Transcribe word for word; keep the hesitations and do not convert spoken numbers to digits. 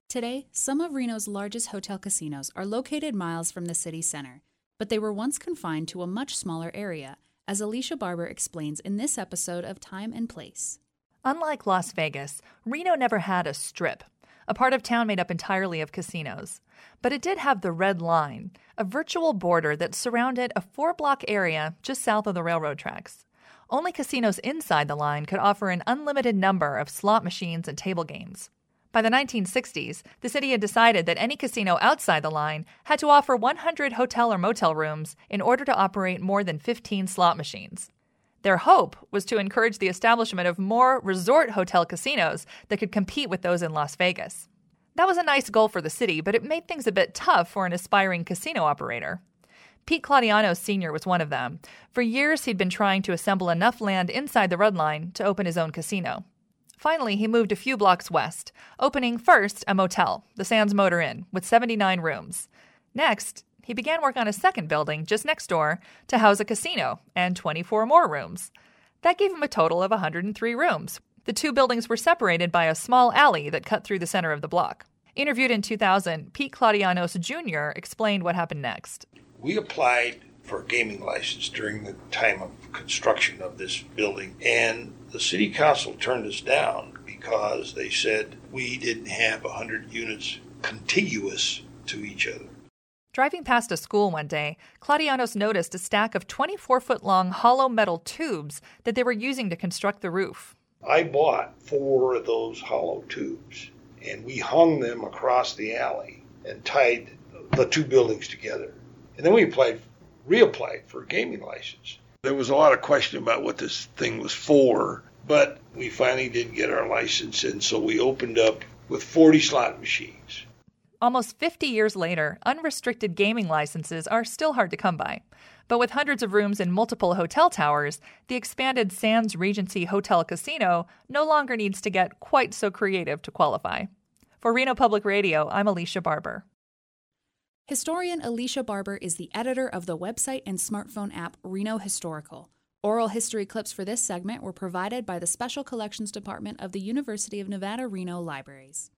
Today, some of Reno's largest hotel casinos are located miles from the city center, but they were once confined to a much smaller area, as Alicia Barber explains in this episode of Time and Place. Unlike Las Vegas, Reno never had a strip, a part of town made up entirely of casinos. But it did have the Red Line, a virtual border that surrounded a four-block area just south of the railroad tracks. Only casinos inside the line could offer an unlimited number of slot machines and table games. By the nineteen sixties, the city had decided that any casino outside the line had to offer one hundred hotel or motel rooms in order to operate more than fifteen slot machines. Their hope was to encourage the establishment of more resort hotel casinos that could compete with those in Las Vegas. That was a nice goal for the city, but it made things a bit tough for an aspiring casino operator. Pete Claudiano Senior was one of them. For years, he'd been trying to assemble enough land inside the Red Line to open his own casino. Finally, he moved a few blocks west, opening first a motel, the Sands Motor Inn, with seventy-nine rooms. Next, he began work on a second building just next door to house a casino and twenty-four more rooms. That gave him a total of one hundred three rooms. The two buildings were separated by a small alley that cut through the center of the block. Interviewed in two thousand, Pete Claudianos Junior explained what happened next. We applied for a gaming license during the time of construction of this building, and the city council turned us down because they said we didn't have one hundred units contiguous to each other. Driving past a school one day, Claudianos noticed a stack of twenty-four-foot-long hollow metal tubes that they were using to construct the roof. I bought four of those hollow tubes, and we hung them across the alley and tied the two buildings together. And then we applied, reapplied for a gaming license. There was a lot of question about what this thing was for, but we finally did get our license, and so we opened up with forty slot machines. Almost fifty years later, unrestricted gaming licenses are still hard to come by. But with hundreds of rooms in multiple hotel towers, the expanded Sands Regency Hotel Casino no longer needs to get quite so creative to qualify. For Reno Public Radio, I'm Alicia Barber. Historian Alicia Barber is the editor of the website and smartphone app Reno Historical. Oral history clips for this segment were provided by the Special Collections Department of the University of Nevada, Reno Libraries.